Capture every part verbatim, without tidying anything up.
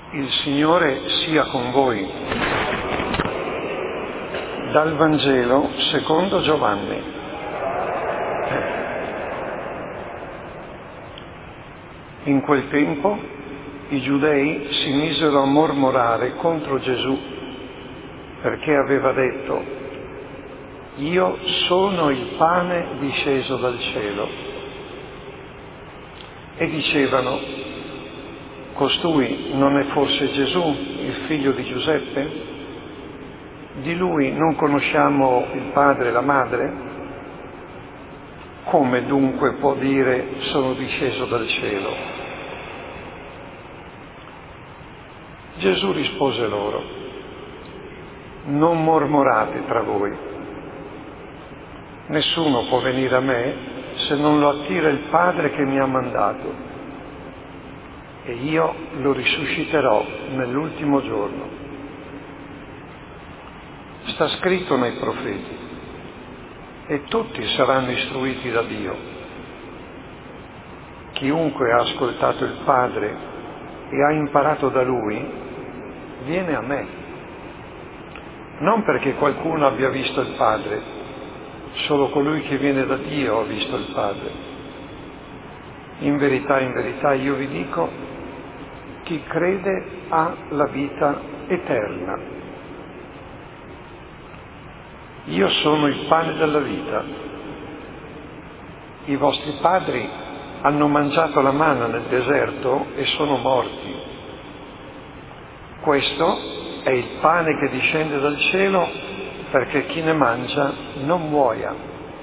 Il Signore sia con voi. Dal Vangelo secondo Giovanni. In quel tempo i giudei si misero a mormorare contro Gesù perché aveva detto: io sono il pane disceso dal cielo. E dicevano: costui non è forse Gesù, il figlio di Giuseppe? Di lui non conosciamo il padre e la madre? Come dunque può dire sono disceso dal cielo? Gesù rispose loro: non mormorate tra voi. Nessuno può venire a me se non lo attira il Padre che mi ha mandato, e io lo risusciterò nell'ultimo giorno. Sta scritto nei profeti, e tutti saranno istruiti da Dio. Chiunque ha ascoltato il Padre e ha imparato da Lui, viene a me. Non perché qualcuno abbia visto il Padre, solo colui che viene da Dio ha visto il Padre. In verità, in verità, io vi dico, chi crede ha la vita eterna. Io sono il pane della vita. I vostri padri hanno mangiato la manna nel deserto e sono morti. Questo è il pane che discende dal cielo perché chi ne mangia non muoia.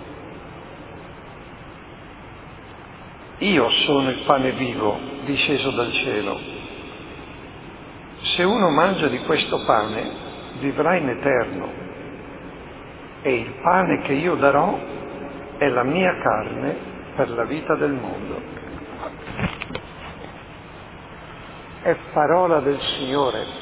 Io sono il pane vivo disceso dal cielo. Se uno mangia di questo pane, vivrà in eterno, e il pane che io darò è la mia carne per la vita del mondo. È parola del Signore.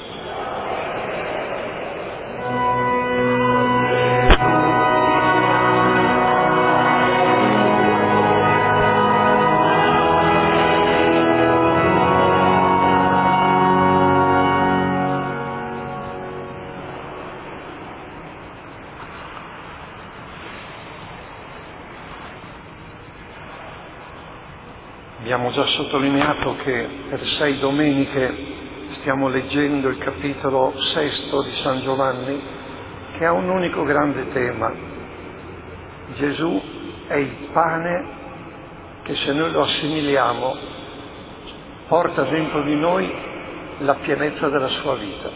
Abbiamo già sottolineato che per sei domeniche stiamo leggendo il capitolo sesto di San Giovanni, che ha un unico grande tema. Gesù è il pane che, se noi lo assimiliamo, porta dentro di noi la pienezza della sua vita.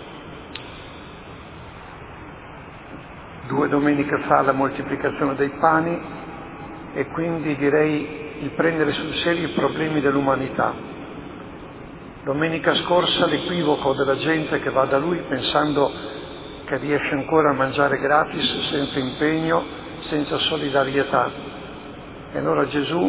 Due domeniche fa la moltiplicazione dei pani e quindi direi il prendere sul serio i problemi dell'umanità. Domenica scorsa l'equivoco della gente che va da lui pensando che riesce ancora a mangiare gratis, senza impegno, senza solidarietà. E allora Gesù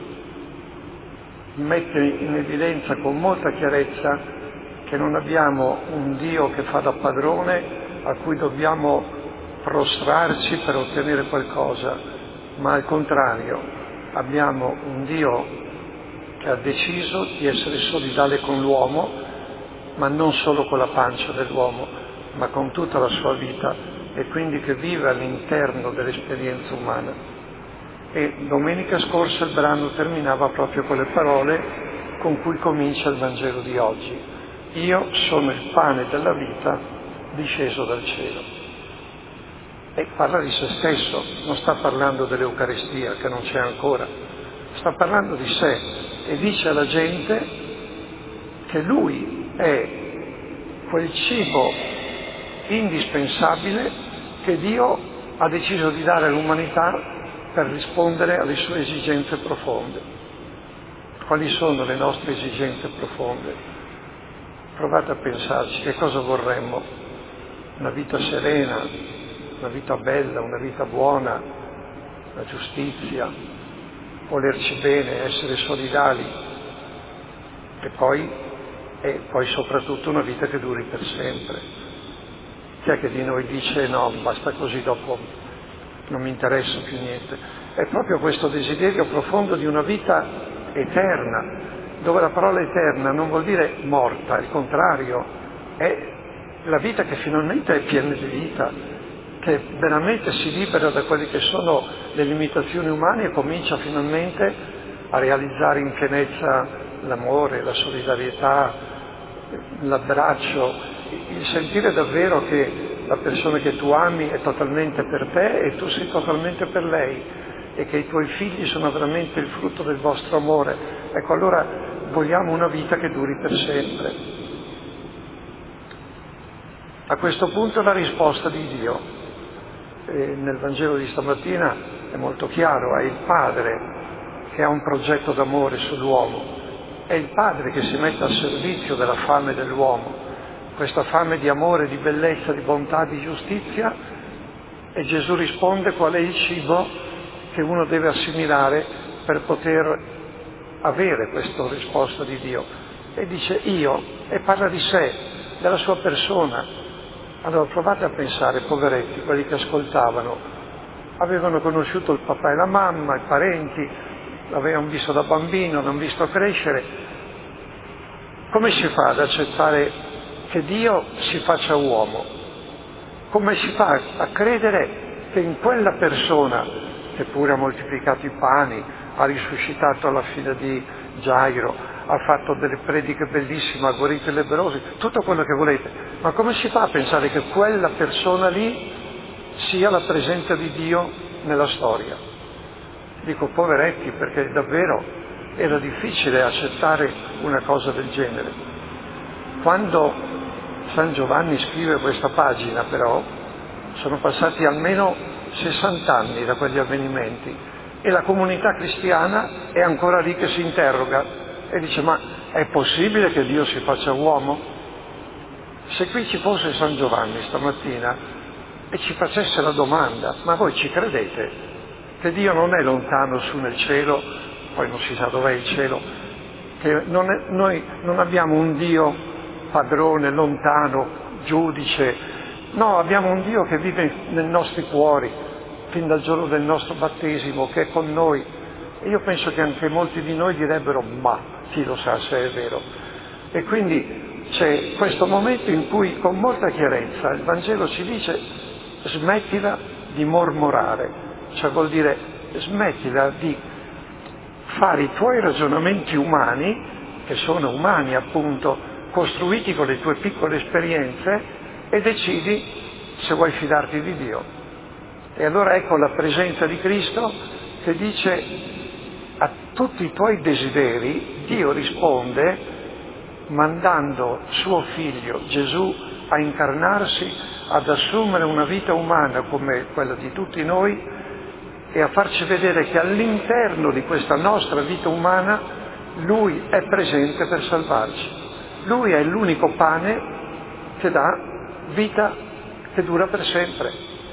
mette in evidenza con molta chiarezza che non abbiamo un Dio che fa da padrone a cui dobbiamo prostrarci per ottenere qualcosa, ma al contrario abbiamo un Dio che ha deciso di essere solidale con l'uomo, ma non solo con la pancia dell'uomo, ma con tutta la sua vita, e quindi che vive all'interno dell'esperienza umana. E domenica scorsa il brano terminava proprio con le parole con cui comincia il Vangelo di oggi: io sono il pane della vita disceso dal cielo. E parla di se stesso, non sta parlando dell'Eucaristia, che non c'è ancora, sta parlando di sé e dice alla gente che lui è quel cibo indispensabile che Dio ha deciso di dare all'umanità per rispondere alle sue esigenze profonde. Quali sono le nostre esigenze profonde? Provate a pensarci, che cosa vorremmo? Una vita serena, una vita bella, una vita buona, la giustizia, volerci bene, essere solidali, e poi, e poi soprattutto una vita che duri per sempre. Chi è che di noi dice no, basta così, dopo non mi interessa più niente? È proprio questo desiderio profondo di una vita eterna dove la parola eterna non vuol dire morta, al contrario, è la vita che finalmente è piena di vita, che veramente si libera da quelle che sono le limitazioni umane e comincia finalmente a realizzare in pienezza l'amore, la solidarietà, l'abbraccio, il sentire davvero che la persona che tu ami è totalmente per te e tu sei totalmente per lei e che i tuoi figli sono veramente il frutto del vostro amore. Ecco, allora vogliamo una vita che duri per sempre. A questo punto la risposta di Dio, eh, nel Vangelo di stamattina è molto chiaro, è il Padre che ha un progetto d'amore sull'uomo, è il Padre che si mette al servizio della fame dell'uomo, questa fame di amore, di bellezza, di bontà, di giustizia, e Gesù risponde qual è il cibo che uno deve assimilare per poter avere questa risposta di Dio. E dice io, e parla di sé, della sua persona. Allora provate a pensare, poveretti, quelli che ascoltavano, avevano conosciuto il papà e la mamma, i parenti, l'avevano visto da bambino, l'hanno visto crescere. Come si fa ad accettare che Dio si faccia uomo? Come si fa a credere che in quella persona, che pure ha moltiplicato i pani, ha risuscitato alla fine di Gairo, ha fatto delle prediche bellissime, ha guarito i lebbrosi, tutto quello che volete, ma come si fa a pensare che quella persona lì sia la presenza di Dio nella storia? Dico poveretti, perché davvero era difficile accettare una cosa del genere. Quando San Giovanni scrive questa pagina, però, sono passati almeno sessanta anni da quegli avvenimenti e la comunità cristiana è ancora lì che si interroga e dice: ma è possibile che Dio si faccia uomo? Se qui ci fosse San Giovanni stamattina e ci facesse la domanda: ma voi ci credete che Dio non è lontano su nel cielo, poi non si sa dov'è il cielo, che non è, noi non abbiamo un Dio padrone, lontano, giudice, no, abbiamo un Dio che vive nei nostri cuori fin dal giorno del nostro battesimo, che è con noi. E io penso che anche molti di noi direbbero: ma chi lo sa se è vero. E quindi c'è questo momento in cui con molta chiarezza il Vangelo ci dice: smettila di mormorare, cioè vuol dire smettila di fare i tuoi ragionamenti umani, che sono umani appunto, costruiti con le tue piccole esperienze, e decidi se vuoi fidarti di Dio. E allora ecco la presenza di Cristo che dice: a tutti i tuoi desideri Dio risponde mandando suo figlio Gesù a incarnarsi, ad assumere una vita umana come quella di tutti noi e a farci vedere che all'interno di questa nostra vita umana Lui è presente per salvarci. Lui è l'unico pane che dà vita che dura per sempre.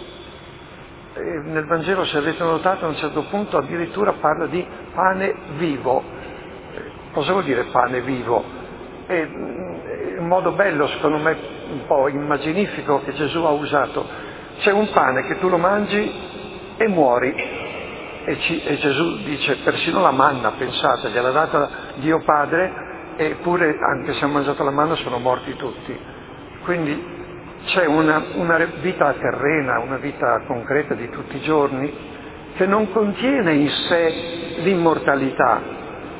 E nel Vangelo, se avete notato, a un certo punto addirittura parla di pane vivo. Cosa vuol dire pane vivo? È un modo bello, secondo me, un po' immaginifico che Gesù ha usato. C'è un pane che tu lo mangi e muori. E, ci, e Gesù dice, persino la manna, pensate, gliel'ha data Dio Padre, eppure anche se hanno mangiato la manna sono morti tutti. Quindi c'è una, una vita terrena, una vita concreta di tutti i giorni, che non contiene in sé l'immortalità.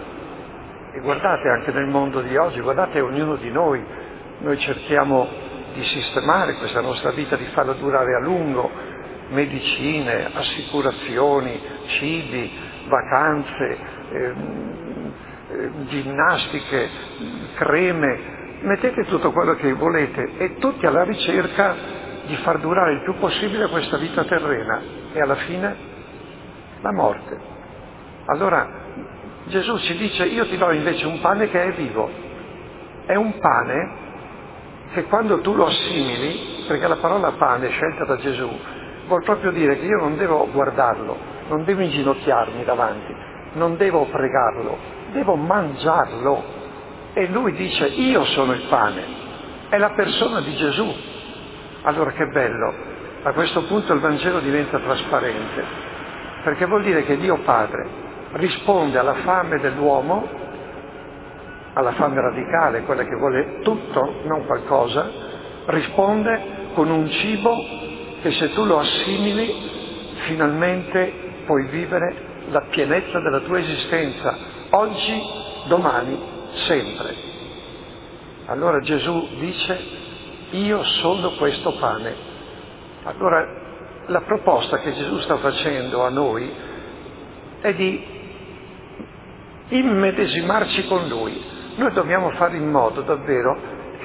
E guardate anche nel mondo di oggi, guardate ognuno di noi, noi cerchiamo di sistemare questa nostra vita, di farla durare a lungo, medicine, assicurazioni, cibi, vacanze, eh, eh, ginnastiche, creme, mettete tutto quello che volete e tutti alla ricerca di far durare il più possibile questa vita terrena e alla fine la morte. Allora Gesù ci dice: io ti do invece un pane che è vivo, è un pane che quando tu lo assimili, perché la parola pane scelta da Gesù vuol proprio dire che io non devo guardarlo, non devo inginocchiarmi davanti, non devo pregarlo, devo mangiarlo. E lui dice: io sono il pane, è la persona di Gesù. Allora che bello, a questo punto il Vangelo diventa trasparente, perché vuol dire che Dio Padre risponde alla fame dell'uomo alla fame radicale, quella che vuole tutto, non qualcosa, risponde con un cibo che se tu lo assimili, finalmente puoi vivere la pienezza della tua esistenza, oggi, domani, sempre. Allora Gesù dice: io sono questo pane. Allora la proposta che Gesù sta facendo a noi è di immedesimarci con Lui. Noi dobbiamo fare in modo davvero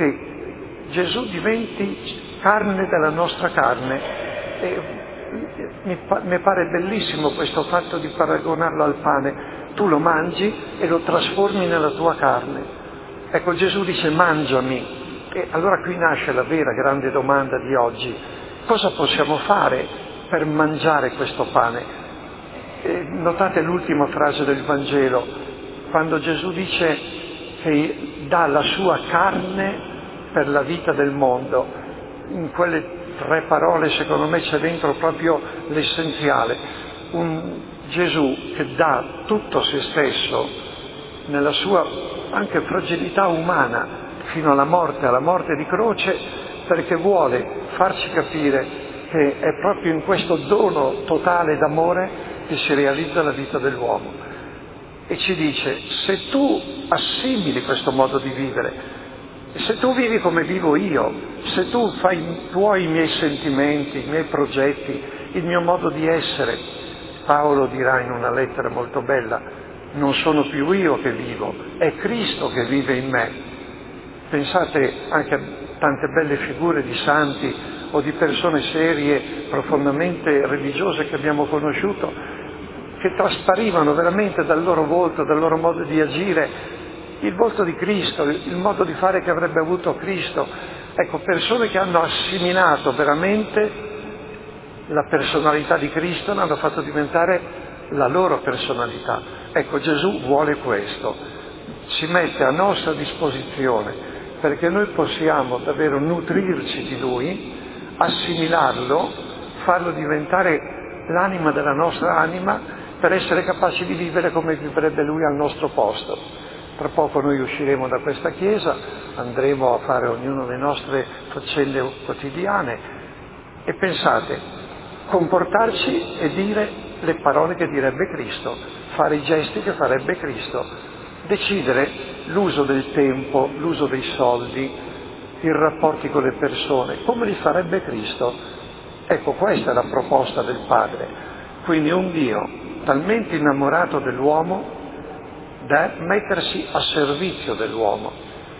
che Gesù diventi carne della nostra carne. E mi, pa- mi pare bellissimo questo fatto di paragonarlo al pane. Tu lo mangi e lo trasformi nella tua carne. Ecco, Gesù dice: mangiami. E allora qui nasce la vera grande domanda di oggi: cosa possiamo fare per mangiare questo pane? E notate l'ultima frase del Vangelo, quando Gesù dice che dà la sua carne per la vita del mondo. In quelle tre parole secondo me c'è dentro proprio l'essenziale. Un Gesù che dà tutto se stesso nella sua anche fragilità umana fino alla morte, alla morte di croce, perché vuole farci capire che è proprio in questo dono totale d'amore che si realizza la vita dell'uomo. E ci dice: se tu assimili questo modo di vivere, se tu vivi come vivo io, se tu fai tuoi i miei sentimenti, i miei progetti, il mio modo di essere, Paolo dirà in una lettera molto bella: non sono più io che vivo, è Cristo che vive in me. Pensate anche a tante belle figure di santi o di persone serie, profondamente religiose che abbiamo conosciuto, che trasparivano veramente dal loro volto, dal loro modo di agire, il volto di Cristo, il modo di fare che avrebbe avuto Cristo. Ecco, persone che hanno assimilato veramente la personalità di Cristo, l'hanno fatto diventare la loro personalità. Ecco, Gesù vuole questo, si mette a nostra disposizione perché noi possiamo davvero nutrirci di Lui, assimilarlo, farlo diventare l'anima della nostra anima, per essere capaci di vivere come vivrebbe Lui al nostro posto. Tra poco noi usciremo da questa chiesa, andremo a fare ognuno le nostre faccende quotidiane e pensate, comportarci e dire le parole che direbbe Cristo, fare i gesti che farebbe Cristo, decidere l'uso del tempo, l'uso dei soldi, i rapporti con le persone, come li farebbe Cristo. Ecco, questa è la proposta del Padre. Quindi un Dio talmente innamorato dell'uomo da mettersi a servizio dell'uomo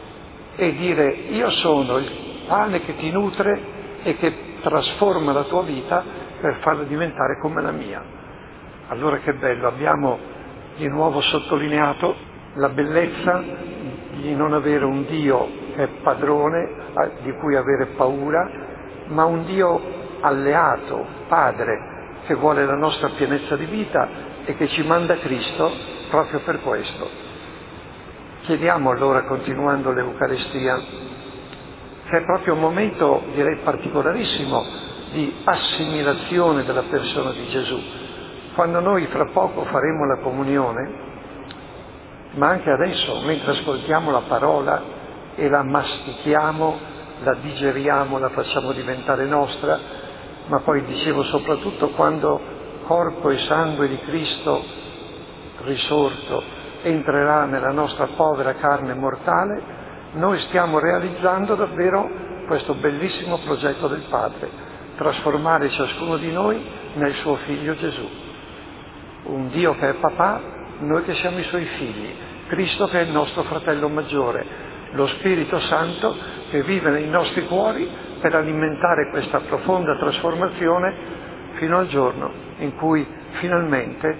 e dire: io sono il pane che ti nutre e che trasforma la tua vita per farla diventare come la mia. Allora che bello, abbiamo di nuovo sottolineato la bellezza di non avere un Dio che è padrone, di cui avere paura, ma un Dio alleato, Padre, che vuole la nostra pienezza di vita e che ci manda Cristo proprio per questo. Chiediamo allora, continuando l'Eucaristia, che è proprio un momento, direi, particolarissimo di assimilazione della persona di Gesù. Quando noi fra poco faremo la comunione, ma anche adesso, mentre ascoltiamo la parola e la mastichiamo, la digeriamo, la facciamo diventare nostra, ma poi dicevo soprattutto quando corpo e sangue di Cristo risorto entrerà nella nostra povera carne mortale, noi stiamo realizzando davvero questo bellissimo progetto del Padre, trasformare ciascuno di noi nel suo figlio Gesù. Un Dio che è papà, noi che siamo i suoi figli, Cristo che è il nostro fratello maggiore, lo Spirito Santo che vive nei nostri cuori per alimentare questa profonda trasformazione fino al giorno in cui finalmente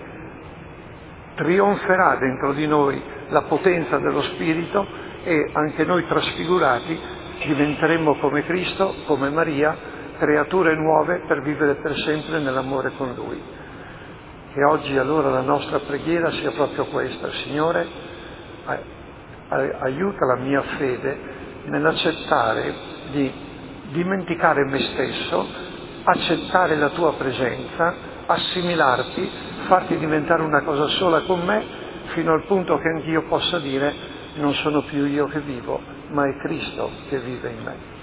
trionferà dentro di noi la potenza dello Spirito e anche noi trasfigurati diventeremo come Cristo, come Maria, creature nuove per vivere per sempre nell'amore con Lui. Che oggi allora la nostra preghiera sia proprio questa: Signore, aiuta la mia fede nell'accettare di dimenticare me stesso, accettare la tua presenza, assimilarti, farti diventare una cosa sola con me, fino al punto che anch'io possa dire: non sono più io che vivo, ma è Cristo che vive in me.